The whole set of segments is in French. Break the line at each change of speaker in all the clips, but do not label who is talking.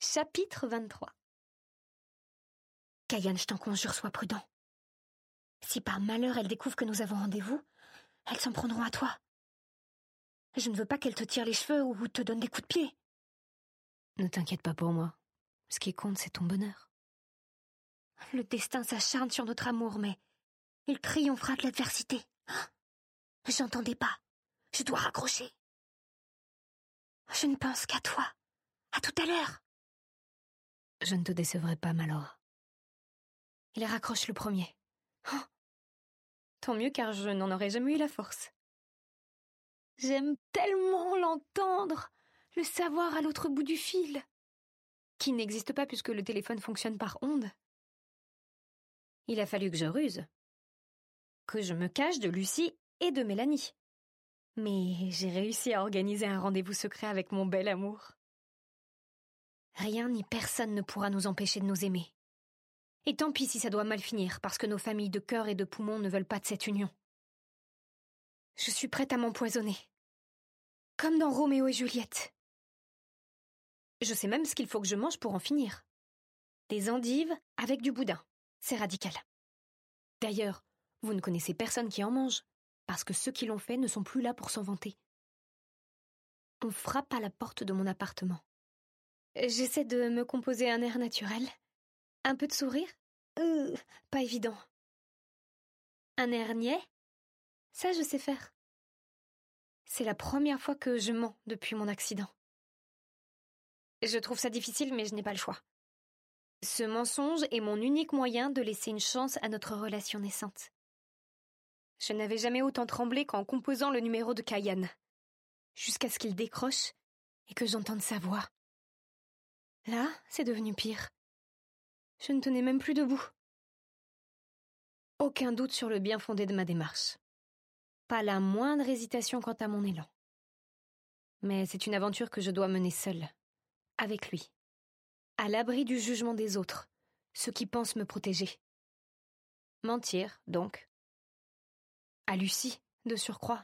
Chapitre 23. Kayane, je t'en conjure, sois prudent. Si par malheur elles découvrent que nous avons rendez-vous, elles s'en prendront à toi. Je ne veux pas qu'elles te tirent les cheveux ou te donnent des coups de pied.
Ne t'inquiète pas pour moi. Ce qui compte, c'est ton bonheur.
Le destin s'acharne sur notre amour, mais il triomphera de l'adversité. J'entendais pas. Je dois raccrocher. Je ne pense qu'à toi. À tout à l'heure.
Je ne te décevrai pas, Malora.
Il raccroche le premier. Oh, tant mieux, car je n'en aurais jamais eu la force. J'aime tellement l'entendre, le savoir à l'autre bout du fil, qui n'existe pas puisque le téléphone fonctionne par ondes. Il a fallu que je ruse, que je me cache de Lucie et de Mélanie. Mais j'ai réussi à organiser un rendez-vous secret avec mon bel amour. Rien ni personne ne pourra nous empêcher de nous aimer. Et tant pis si ça doit mal finir, parce que nos familles de cœur et de poumons ne veulent pas de cette union. Je suis prête à m'empoisonner. Comme dans Roméo et Juliette. Je sais même ce qu'il faut que je mange pour en finir. Des endives avec du boudin. C'est radical. D'ailleurs, vous ne connaissez personne qui en mange, parce que ceux qui l'ont fait ne sont plus là pour s'en vanter. On frappe à la porte de mon appartement. J'essaie de me composer un air naturel. Un peu de sourire? Pas évident. Un air niais? Ça, je sais faire. C'est la première fois que je mens depuis mon accident. Je trouve ça difficile, mais je n'ai pas le choix. Ce mensonge est mon unique moyen de laisser une chance à notre relation naissante. Je n'avais jamais autant tremblé qu'en composant le numéro de Kayane, jusqu'à ce qu'il décroche et que j'entende sa voix. Là, c'est devenu pire. Je ne tenais même plus debout. Aucun doute sur le bien fondé de ma démarche. Pas la moindre hésitation quant à mon élan. Mais c'est une aventure que je dois mener seule, avec lui, à l'abri du jugement des autres, ceux qui pensent me protéger. Mentir, donc. À Lucie, de surcroît.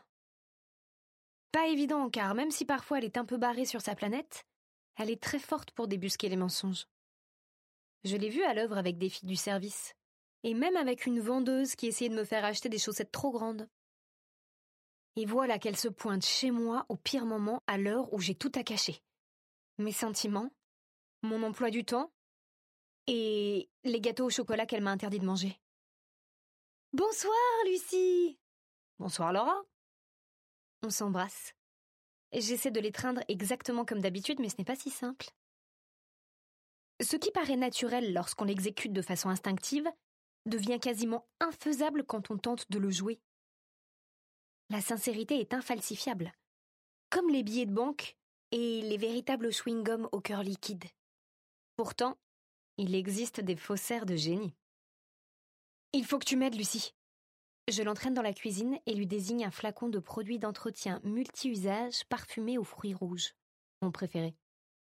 Pas évident, car même si parfois elle est un peu barrée sur sa planète, elle est très forte pour débusquer les mensonges. Je l'ai vue à l'œuvre avec des filles du service, et même avec une vendeuse qui essayait de me faire acheter des chaussettes trop grandes. Et voilà qu'elle se pointe chez moi au pire moment, à l'heure où j'ai tout à cacher. Mes sentiments, mon emploi du temps, et les gâteaux au chocolat qu'elle m'a interdit de manger. « Bonsoir, Lucie !»« Bonsoir, Laura !» On s'embrasse. J'essaie de l'étreindre exactement comme d'habitude, mais ce n'est pas si simple. Ce qui paraît naturel lorsqu'on l'exécute de façon instinctive devient quasiment infaisable quand on tente de le jouer. La sincérité est infalsifiable, comme les billets de banque et les véritables chewing-gums au cœur liquide. Pourtant, il existe des faussaires de génie. « Il faut que tu m'aides, Lucie !» Je l'entraîne dans la cuisine et lui désigne un flacon de produits d'entretien multi-usage parfumé aux fruits rouges, mon préféré.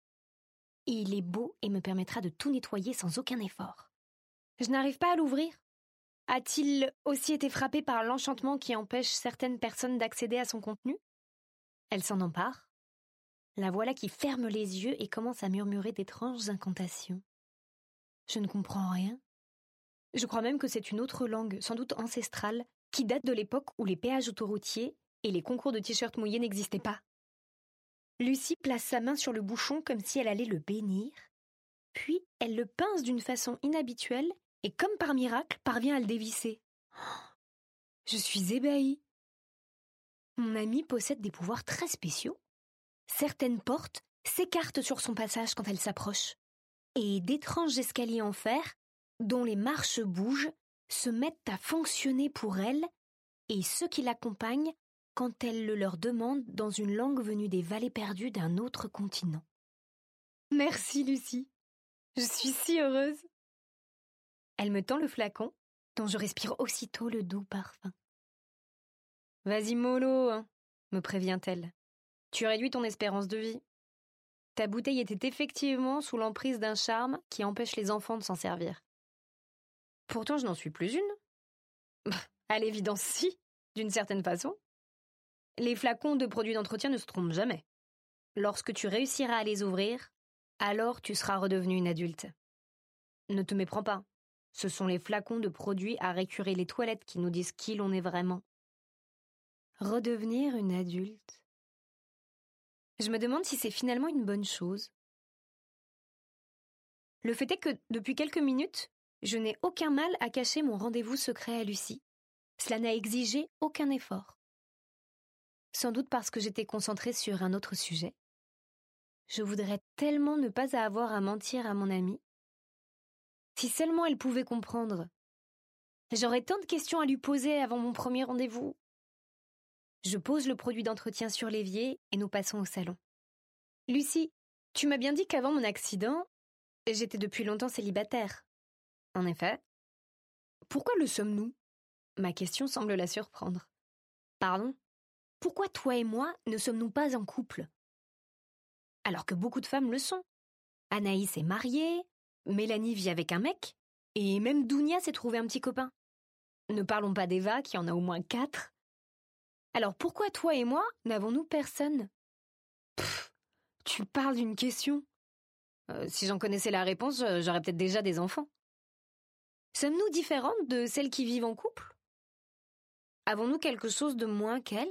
Il est beau et me permettra de tout nettoyer sans aucun effort. Je n'arrive pas à l'ouvrir. A-t-il aussi été frappé par l'enchantement qui empêche certaines personnes d'accéder à son contenu? Elle s'en empare. La voilà qui ferme les yeux et commence à murmurer d'étranges incantations. Je ne comprends rien. Je crois même que c'est une autre langue, sans doute ancestrale, qui date de l'époque où les péages autoroutiers et les concours de t-shirts mouillés n'existaient pas. Lucie place sa main sur le bouchon comme si elle allait le bénir, puis elle le pince d'une façon inhabituelle et, comme par miracle, parvient à le dévisser. Je suis ébahie. Mon amie possède des pouvoirs très spéciaux. Certaines portes s'écartent sur son passage quand elle s'approche, et d'étranges escaliers en fer, dont les marches bougent, se mettent à fonctionner pour elle et ceux qui l'accompagnent quand elle le leur demande dans une langue venue des vallées perdues d'un autre continent. Merci, Lucie. Je suis si heureuse. Elle me tend le flacon, dont je respire aussitôt le doux parfum. Vas-y, mollo, hein, me prévient-elle. Tu réduis ton espérance de vie. Ta bouteille était effectivement sous l'emprise d'un charme qui empêche les enfants de s'en servir. Pourtant, je n'en suis plus une. À l'évidence, si, d'une certaine façon. Les flacons de produits d'entretien ne se trompent jamais. Lorsque tu réussiras à les ouvrir, alors tu seras redevenue une adulte. Ne te méprends pas. Ce sont les flacons de produits à récurer les toilettes qui nous disent qui l'on est vraiment. Redevenir une adulte. Je me demande si c'est finalement une bonne chose. Le fait est que, depuis quelques minutes, je n'ai aucun mal à cacher mon rendez-vous secret à Lucie. Cela n'a exigé aucun effort. Sans doute parce que j'étais concentrée sur un autre sujet. Je voudrais tellement ne pas avoir à mentir à mon amie. Si seulement elle pouvait comprendre. J'aurais tant de questions à lui poser avant mon premier rendez-vous. Je pose le produit d'entretien sur l'évier et nous passons au salon. Lucie, tu m'as bien dit qu'avant mon accident, j'étais depuis longtemps célibataire. En effet. Pourquoi le sommes-nous ? Ma question semble la surprendre. Pardon ? Pourquoi toi et moi ne sommes-nous pas en couple ? Alors que beaucoup de femmes le sont. Anaïs est mariée, Mélanie vit avec un mec, et même Dounia s'est trouvé un petit copain. Ne parlons pas d'Eva qui en a au moins 4. Alors pourquoi toi et moi n'avons-nous personne ? Tu parles d'une question. Si j'en connaissais la réponse, j'aurais peut-être déjà des enfants. Sommes-nous différentes de celles qui vivent en couple ? Avons-nous quelque chose de moins qu'elles ?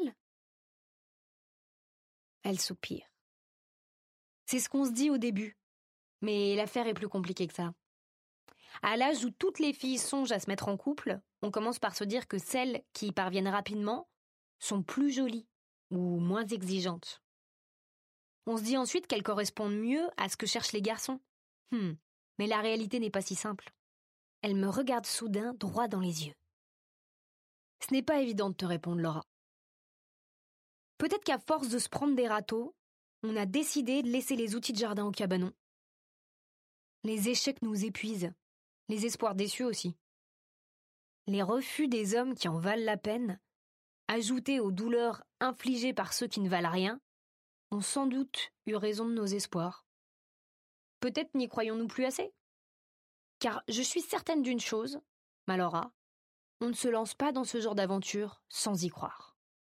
Elle soupire. C'est ce qu'on se dit au début, mais l'affaire est plus compliquée que ça. À l'âge où toutes les filles songent à se mettre en couple, on commence par se dire que celles qui y parviennent rapidement sont plus jolies ou moins exigeantes. On se dit ensuite qu'elles correspondent mieux à ce que cherchent les garçons. Mais la réalité n'est pas si simple. Elle me regarde soudain droit dans les yeux. Ce n'est pas évident de te répondre, Laura. Peut-être qu'à force de se prendre des râteaux, on a décidé de laisser les outils de jardin au cabanon. Les échecs nous épuisent, les espoirs déçus aussi. Les refus des hommes qui en valent la peine, ajoutés aux douleurs infligées par ceux qui ne valent rien, ont sans doute eu raison de nos espoirs. Peut-être n'y croyons-nous plus assez ? Car je suis certaine d'une chose, ma Laura, on ne se lance pas dans ce genre d'aventure sans y croire.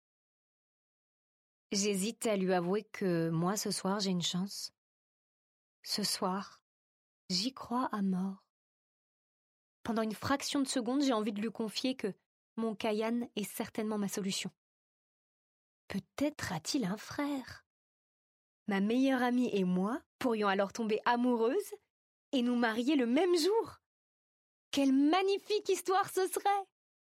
J'hésite à lui avouer que moi, ce soir, j'ai une chance. Ce soir, j'y crois à mort. Pendant une fraction de seconde, j'ai envie de lui confier que mon Kayan est certainement ma solution. Peut-être a-t-il un frère. Ma meilleure amie et moi pourrions alors tomber amoureuses et nous marier le même jour. Quelle magnifique histoire ce serait!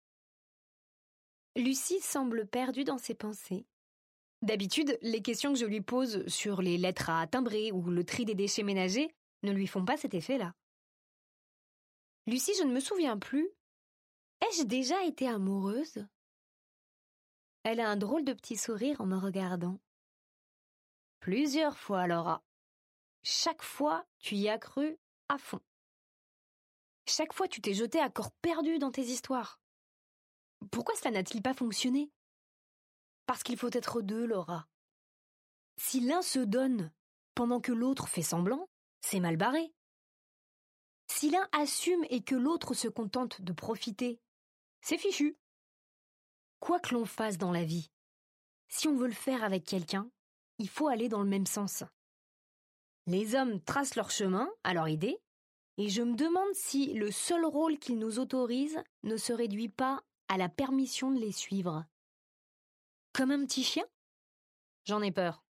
Lucie semble perdue dans ses pensées. D'habitude, les questions que je lui pose sur les lettres à timbrer ou le tri des déchets ménagers ne lui font pas cet effet-là. Lucie, je ne me souviens plus. Ai-je déjà été amoureuse ? Elle a un drôle de petit sourire en me regardant. Plusieurs fois, Laura. Chaque fois, tu y as cru à fond. Chaque fois, tu t'es jetée à corps perdu dans tes histoires. Pourquoi cela n'a-t-il pas fonctionné ? Parce qu'il faut être deux, Laura. Si l'un se donne pendant que l'autre fait semblant, c'est mal barré. Si l'un assume et que l'autre se contente de profiter, c'est fichu. Quoi que l'on fasse dans la vie, si on veut le faire avec quelqu'un, il faut aller dans le même sens. Les hommes tracent leur chemin à leur idée, et je me demande si le seul rôle qu'ils nous autorisent ne se réduit pas à la permission de les suivre. Comme un petit chien ? J'en ai peur.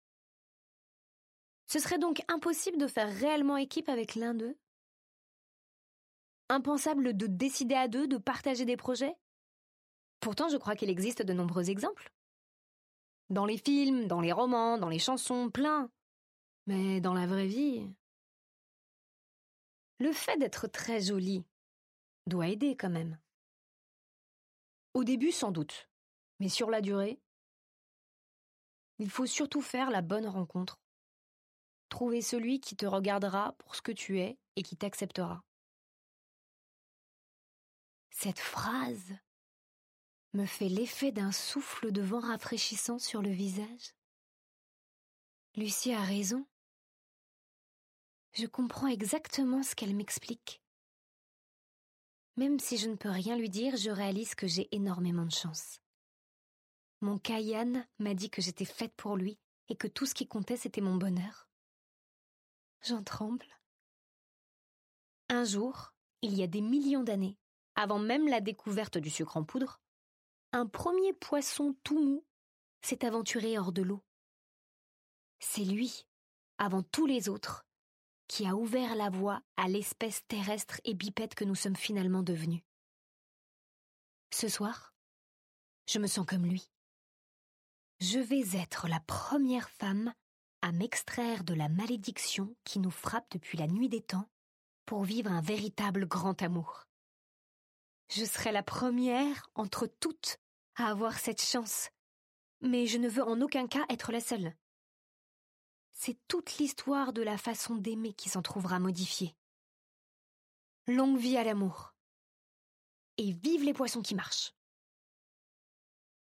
Ce serait donc impossible de faire réellement équipe avec l'un d'eux ? Impensable de décider à deux, de partager des projets ? Pourtant, je crois qu'il existe de nombreux exemples. Dans les films, dans les romans, dans les chansons, plein. Mais dans la vraie vie... Le fait d'être très jolie doit aider quand même. Au début, sans doute. Mais sur la durée, il faut surtout faire la bonne rencontre. Trouver celui qui te regardera pour ce que tu es et qui t'acceptera. Cette phrase me fait l'effet d'un souffle de vent rafraîchissant sur le visage. Lucie a raison. Je comprends exactement ce qu'elle m'explique. Même si je ne peux rien lui dire, je réalise que j'ai énormément de chance. Mon Kayan m'a dit que j'étais faite pour lui et que tout ce qui comptait, c'était mon bonheur. J'en tremble. Un jour, il y a des millions d'années, avant même la découverte du sucre en poudre, un premier poisson tout mou s'est aventuré hors de l'eau. C'est lui, avant tous les autres, qui a ouvert la voie à l'espèce terrestre et bipède que nous sommes finalement devenus. Ce soir, je me sens comme lui. Je vais être la première femme à m'extraire de la malédiction qui nous frappe depuis la nuit des temps pour vivre un véritable grand amour. Je serai la première entre toutes à avoir cette chance, mais je ne veux en aucun cas être la seule. C'est toute l'histoire de la façon d'aimer qui s'en trouvera modifiée. Longue vie à l'amour. Et vive les poissons qui marchent.